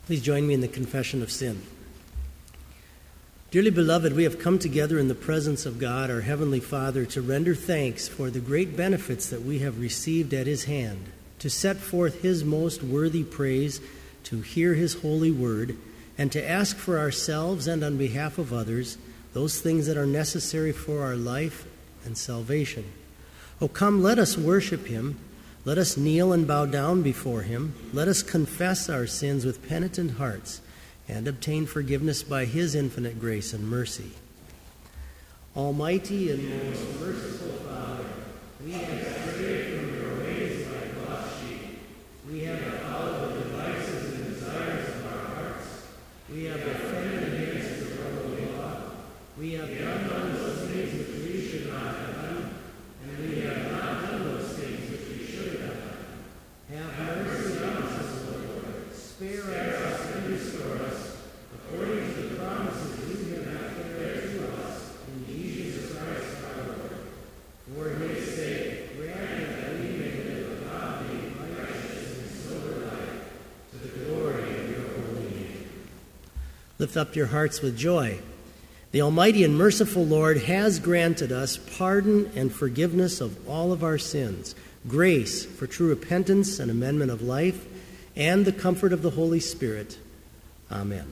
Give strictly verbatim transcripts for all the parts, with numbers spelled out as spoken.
Please join me in the confession of sin. Dearly beloved, we have come together in the presence of God, our Heavenly Father, to render thanks for the great benefits that we have received at His hand, to set forth His most worthy praise, to hear His holy word, and to ask for ourselves and on behalf of others those things that are necessary for our life and salvation. Oh, come, let us worship Him. Let us kneel and bow down before Him. Let us confess our sins with penitent hearts and obtain forgiveness by His infinite grace and mercy. Almighty and most merciful Father, we have strayed from your ways like lost sheep. We have followed the devices and desires of our hearts. We have offended against the holy law. We have done those things which we should not have done, and we have not done those things which we should have done. Have mercy on us, O Lord. Spare us and restore us, according to the promises you have declared to us in Jesus Christ our Lord. For His sake, grant that we may live a godly, righteous, and sober life, to the glory of your holy name. Lift up your hearts with joy. The Almighty and merciful Lord has granted us pardon and forgiveness of all of our sins, grace for true repentance and amendment of life, and the comfort of the Holy Spirit. Amen.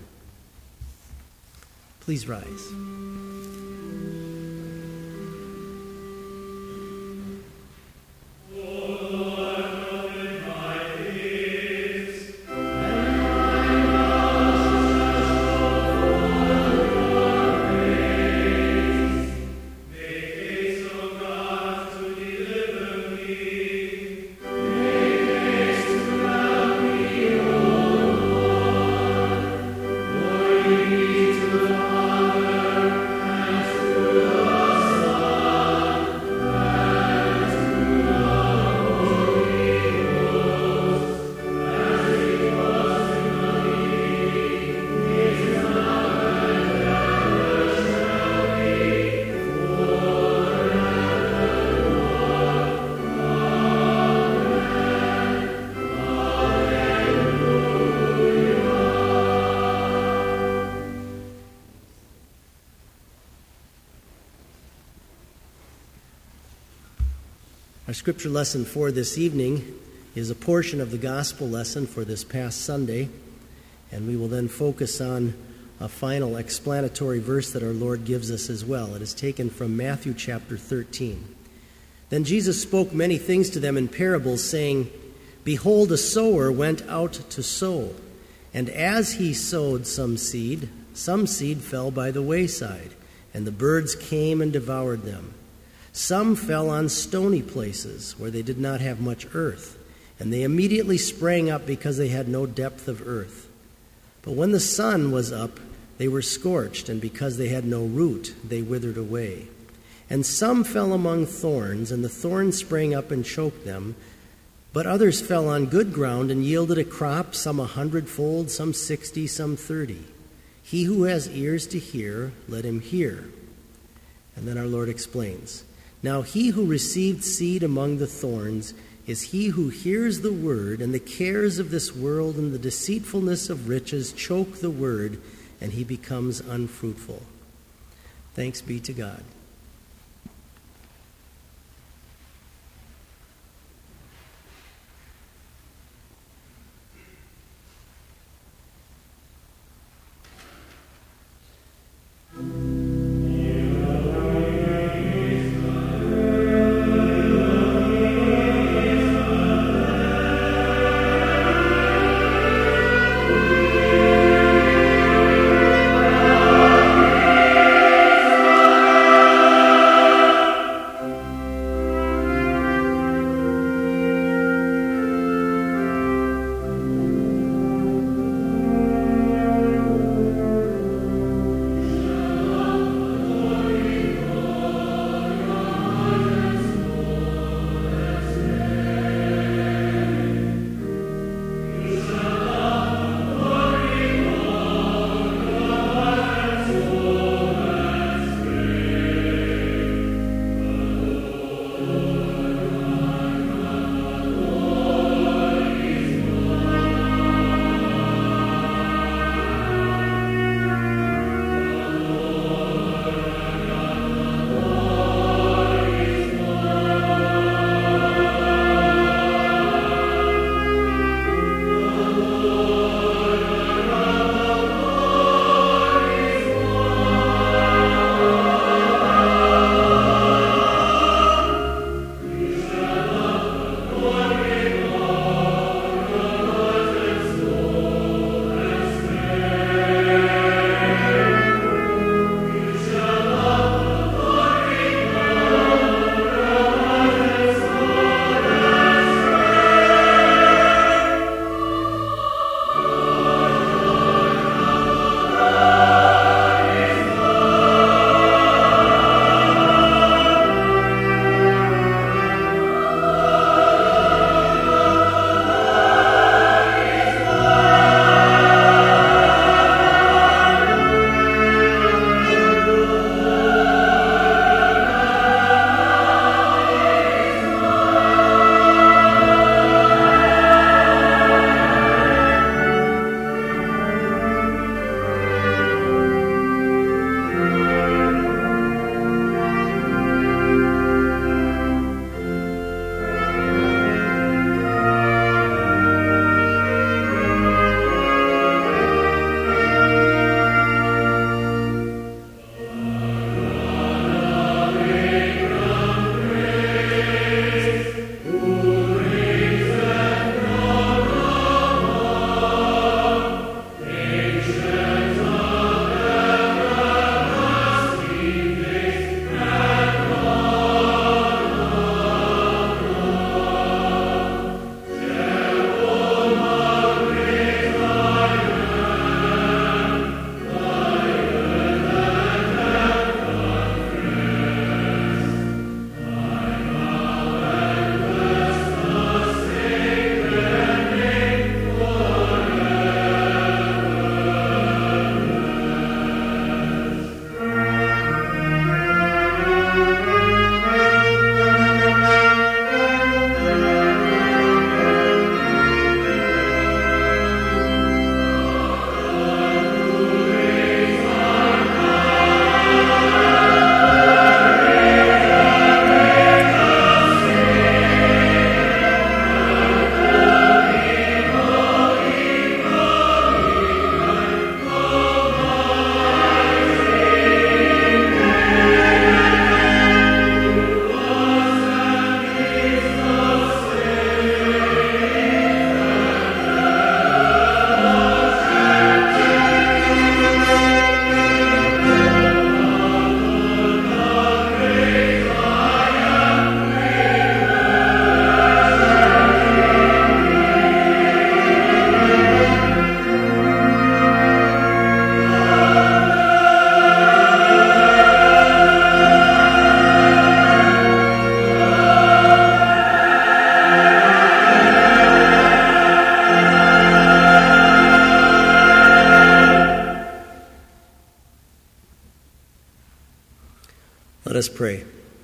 Please rise. Our scripture lesson for this evening is a portion of the gospel lesson for this past Sunday, and we will then focus on a final explanatory verse that our Lord gives us as well. It is taken from Matthew chapter thirteen. Then Jesus spoke many things to them in parables, saying, Behold, a sower went out to sow, and as he sowed some seed, some seed fell by the wayside, and the birds came and devoured them. Some fell on stony places where they did not have much earth, and they immediately sprang up because they had no depth of earth. But when the sun was up, they were scorched, and because they had no root, they withered away. And some fell among thorns, and the thorns sprang up and choked them. But others fell on good ground and yielded a crop, some a hundredfold, some sixty, some thirty. He who has ears to hear, let him hear. And then our Lord explains, Now he who received seed among the thorns is he who hears the word, and the cares of this world and the deceitfulness of riches choke the word, and he becomes unfruitful. Thanks be to God. Amen. Let us pray.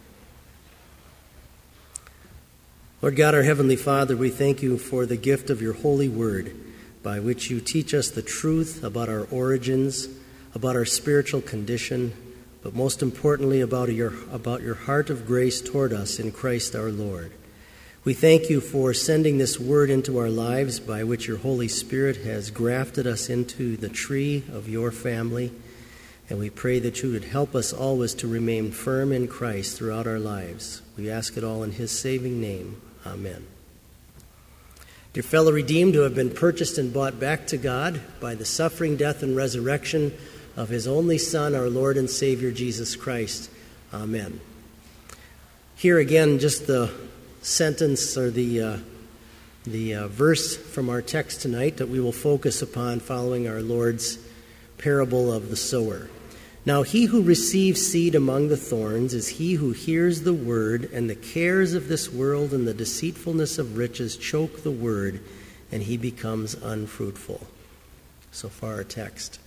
Lord God, our Heavenly Father, we thank you for the gift of your holy word, by which you teach us the truth about our origins, about our spiritual condition, but most importantly about your, about your heart of grace toward us in Christ our Lord. We thank you for sending this word into our lives, by which your Holy Spirit has grafted us into the tree of your family, and we pray that you would help us always to remain firm in Christ throughout our lives. We ask it all in his saving name. Amen. Dear fellow redeemed who have been purchased and bought back to God by the suffering, death, and resurrection of his only Son, our Lord and Savior, Jesus Christ. Amen. Here again, just the sentence or the, uh, the uh, verse from our text tonight that we will focus upon following our Lord's parable of the sower. Now he who receives seed among the thorns is he who hears the word, and the cares of this world and the deceitfulness of riches choke the word, and he becomes unfruitful. So far our text.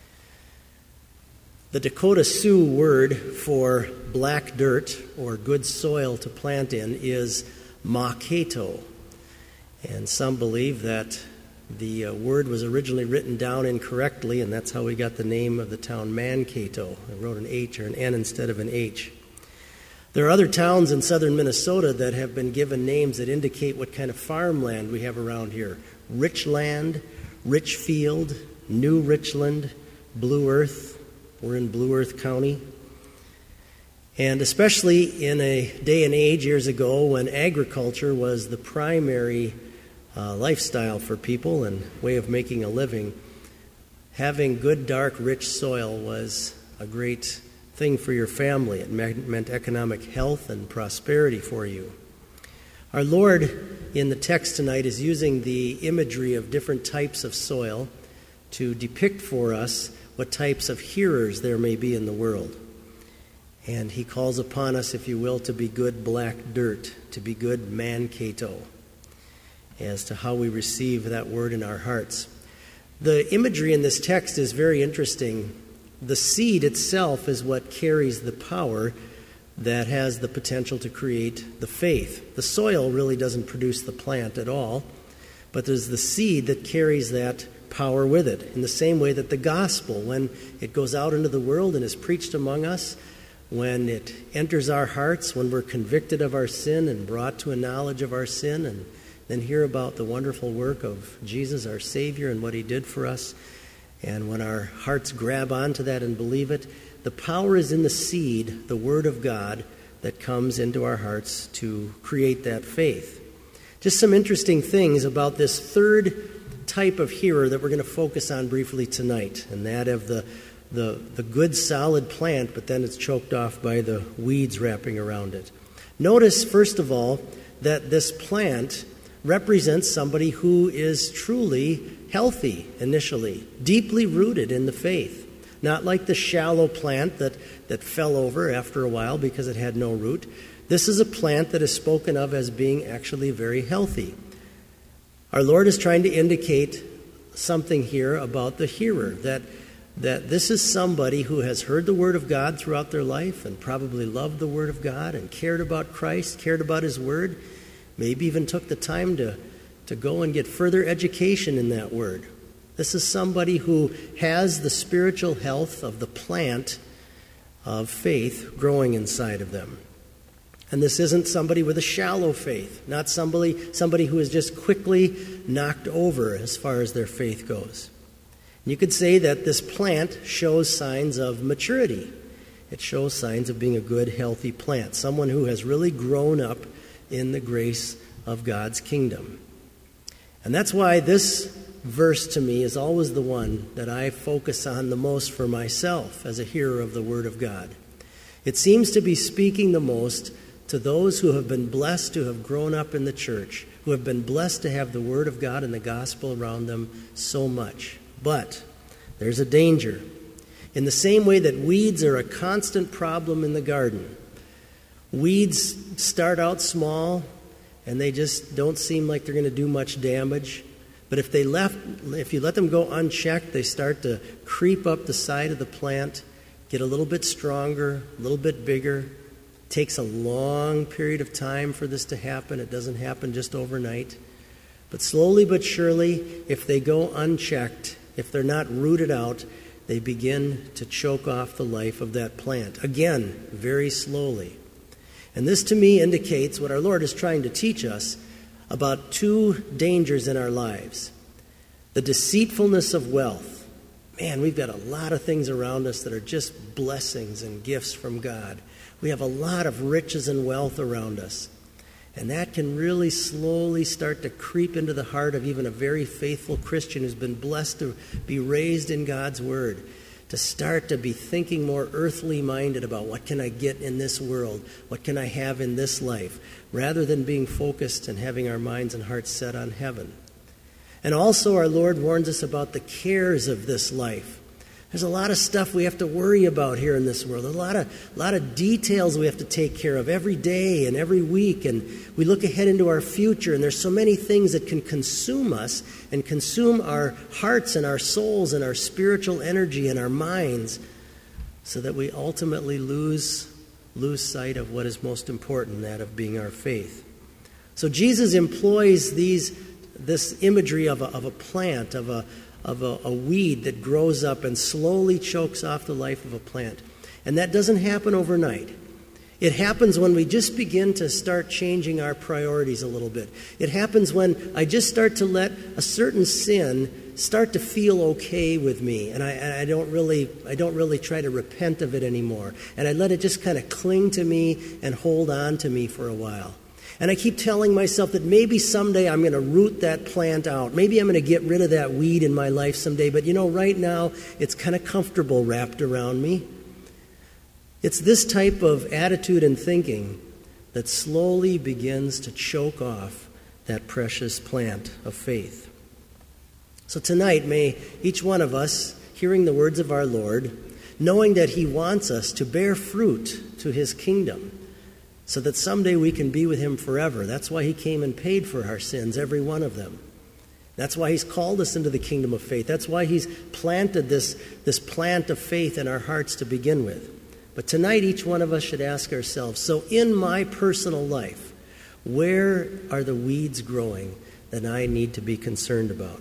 The Dakota Sioux word for black dirt or good soil to plant in is Mankato. And some believe that the uh, word was originally written down incorrectly, and that's how we got the name of the town Mankato. I wrote an H or an N instead of an H. There are other towns in southern Minnesota that have been given names that indicate what kind of farmland we have around here. Richland, Richfield, New Richland, Blue Earth. We're in Blue Earth County. And especially in a day and age years ago when agriculture was the primary Uh, lifestyle for people and way of making a living, having good, dark, rich soil was a great thing for your family. It meant, meant economic health and prosperity for you. Our Lord in the text tonight is using the imagery of different types of soil to depict for us what types of hearers there may be in the world. And he calls upon us, if you will, to be good black dirt, to be good Mankato, as to how we receive that word in our hearts. The imagery in this text is very interesting. The seed itself is what carries the power that has the potential to create the faith. The soil really doesn't produce the plant at all, but there's the seed that carries that power with it. In the same way that the gospel, when it goes out into the world and is preached among us, when it enters our hearts, when we're convicted of our sin and brought to a knowledge of our sin, and then hear about the wonderful work of Jesus, our Savior, and what he did for us. And when our hearts grab onto that and believe it, the power is in the seed, the Word of God, that comes into our hearts to create that faith. Just some interesting things about this third type of hearer that we're going to focus on briefly tonight, and that of the, the, the good, solid plant, but then it's choked off by the weeds wrapping around it. Notice, first of all, that this plant represents somebody who is truly healthy initially, deeply rooted in the faith. Not like the shallow plant that, that fell over after a while because it had no root. This is a plant that is spoken of as being actually very healthy. Our Lord is trying to indicate something here about the hearer, that, that this is somebody who has heard the Word of God throughout their life and probably loved the Word of God and cared about Christ, cared about his Word, maybe even took the time to, to go and get further education in that word. This is somebody who has the spiritual health of the plant of faith growing inside of them. And this isn't somebody with a shallow faith, not somebody, somebody who is just quickly knocked over as far as their faith goes. And you could say that this plant shows signs of maturity. It shows signs of being a good, healthy plant, someone who has really grown up in the grace of God's kingdom. And that's why this verse to me is always the one that I focus on the most for myself as a hearer of the Word of God. It seems to be speaking the most to those who have been blessed to have grown up in the church, who have been blessed to have the Word of God and the gospel around them so much. But there's a danger. In the same way that weeds are a constant problem in the garden, weeds start out small and they just don't seem like they're going to do much damage. But if they left, if you let them go unchecked, they start to creep up the side of the plant get a little bit stronger, a little bit bigger. It takes a long period of time for this to happen. It doesn't happen just overnight. But slowly but surely, if they go unchecked, if they're not rooted out, they begin to choke off the life of that plant. Again, very slowly. And this to me indicates what our Lord is trying to teach us about two dangers in our lives. The deceitfulness of wealth. Man, we've got a lot of things around us that are just blessings and gifts from God. We have a lot of riches and wealth around us. And that can really slowly start to creep into the heart of even a very faithful Christian who's been blessed to be raised in God's Word, to start to be thinking more earthly minded about what can I get in this world, what can I have in this life, rather than being focused and having our minds and hearts set on heaven. And also our Lord warns us about the cares of this life. There's a lot of stuff we have to worry about here in this world. There's a lot of, a lot of details we have to take care of every day and every week. And we look ahead into our future, and there's so many things that can consume us and consume our hearts and our souls and our spiritual energy and our minds, so that we ultimately lose, lose sight of what is most important, that of being our faith. So Jesus employs these, this imagery of a, of a plant, of a of a, a weed that grows up and slowly chokes off the life of a plant. And that doesn't happen overnight. It happens when we just begin to start changing our priorities a little bit. It happens when I just start to let a certain sin start to feel okay with me, and I, and I don't really, I don't really try to repent of it anymore. And I let it just kind of cling to me and hold on to me for a while. And I keep telling myself that maybe someday I'm going to root that plant out. Maybe I'm going to get rid of that weed in my life someday. But you know, right now, it's kind of comfortable wrapped around me. It's this type of attitude and thinking that slowly begins to choke off that precious plant of faith. So tonight, may each one of us, hearing the words of our Lord, knowing that He wants us to bear fruit to His kingdom, so that someday we can be with Him forever. That's why He came and paid for our sins, every one of them. That's why He's called us into the kingdom of faith. That's why He's planted this, this plant of faith in our hearts to begin with. But tonight, each one of us should ask ourselves, so in my personal life, where are the weeds growing that I need to be concerned about?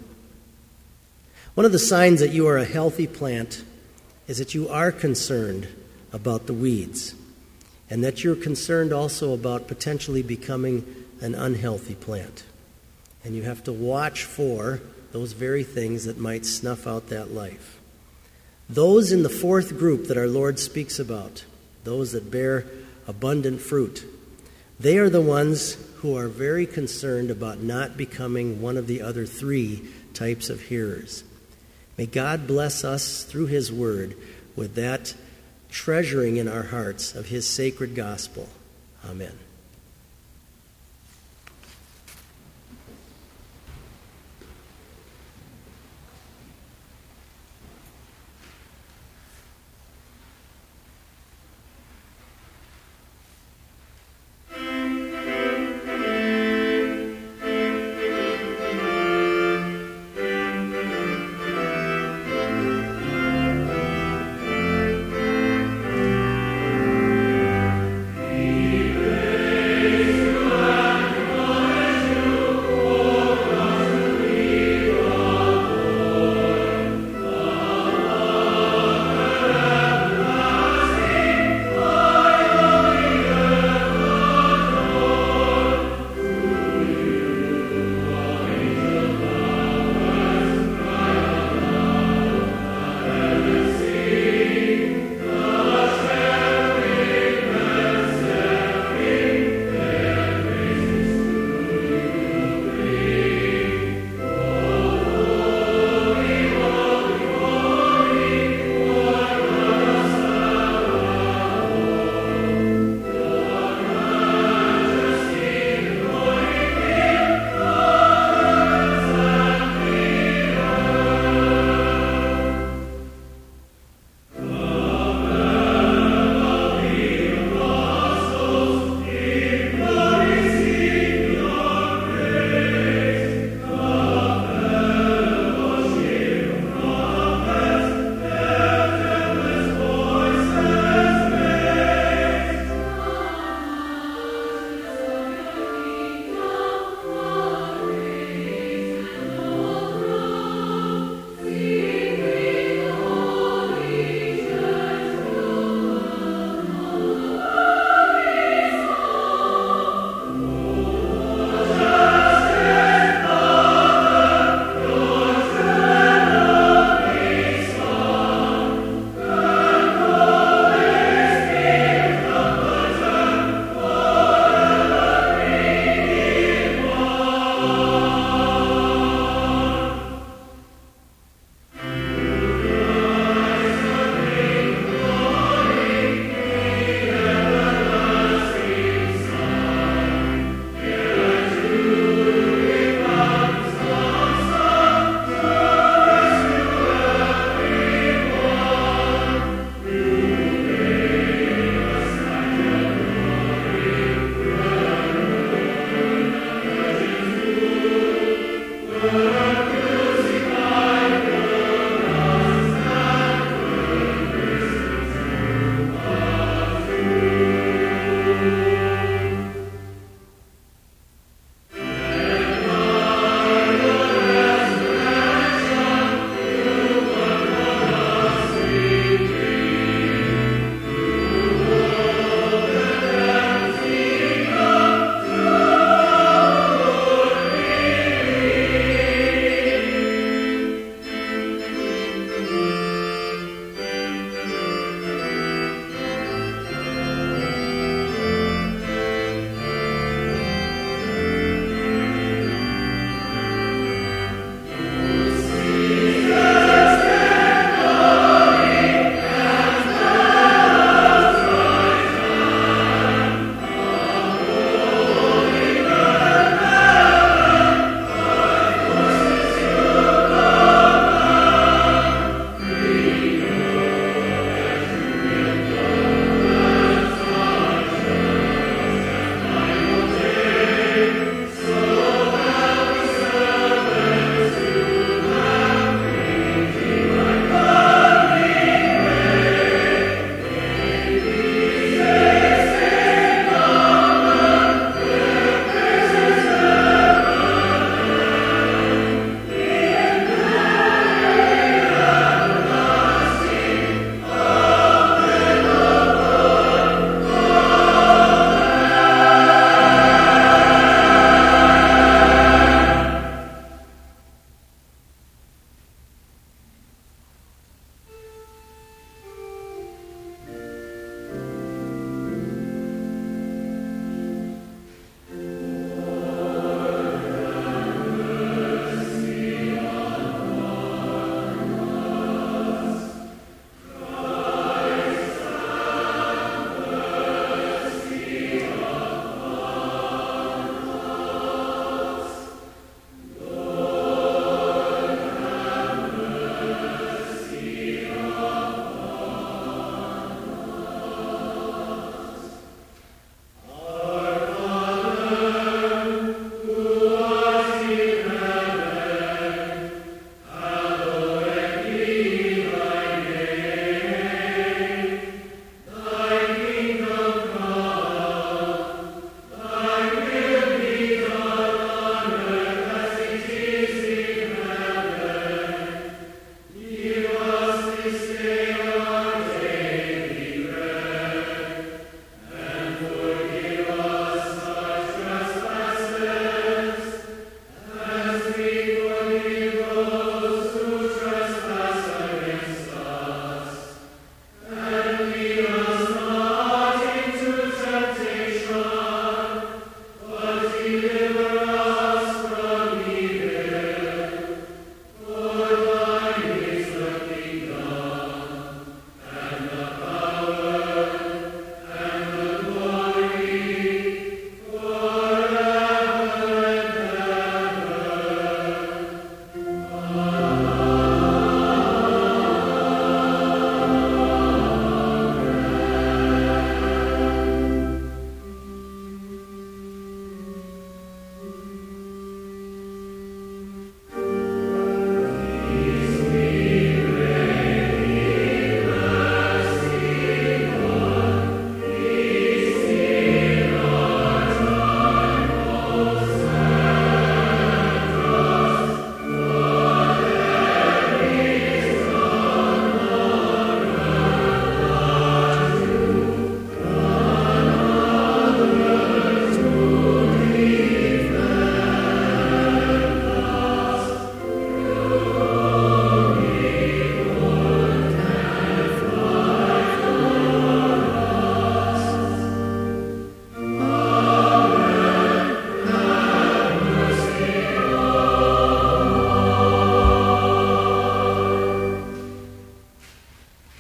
One of the signs that you are a healthy plant is that you are concerned about the weeds, and that you're concerned also about potentially becoming an unhealthy plant. And you have to watch for those very things that might snuff out that life. Those in the fourth group that our Lord speaks about, those that bear abundant fruit, they are the ones who are very concerned about not becoming one of the other three types of hearers. May God bless us through His Word with that treasuring in our hearts of His sacred gospel. Amen. Amen.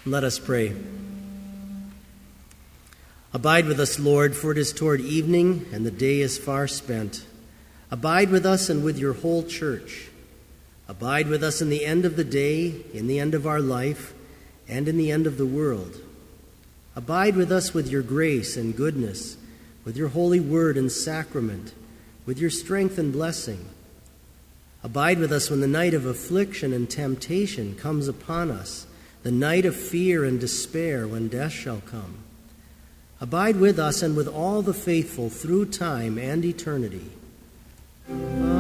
Let us pray. Abide with us, Lord, for it is toward evening, and the day is far spent. Abide with us and with your whole church. Abide with us in the end of the day, in the end of our life, and in the end of the world. Abide with us with your grace and goodness, with your holy word and sacrament, with your strength and blessing. Abide with us when the night of affliction and temptation comes upon us, the night of fear and despair when death shall come. Abide with us and with all the faithful through time and eternity. Amen.